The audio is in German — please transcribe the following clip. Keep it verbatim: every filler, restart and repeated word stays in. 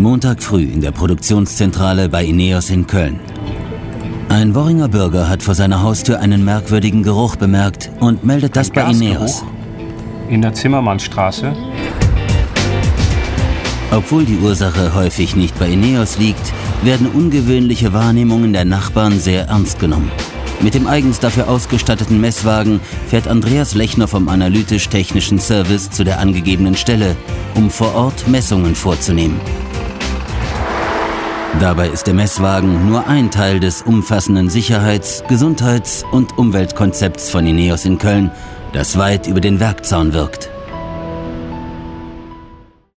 Montag früh in der Produktionszentrale bei Ineos in Köln. Ein Worringer Bürger hat vor seiner Haustür einen merkwürdigen Geruch bemerkt und meldet das bei Ineos. In der Zimmermannstraße. Obwohl die Ursache häufig nicht bei Ineos liegt, werden ungewöhnliche Wahrnehmungen der Nachbarn sehr ernst genommen. Mit dem eigens dafür ausgestatteten Messwagen fährt Andreas Lechner vom Analytisch-Technischen Service zu der angegebenen Stelle, um vor Ort Messungen vorzunehmen. Dabei ist der Messwagen nur ein Teil des umfassenden Sicherheits-, Gesundheits- und Umweltkonzepts von Ineos in Köln, das weit über den Werkzaun wirkt.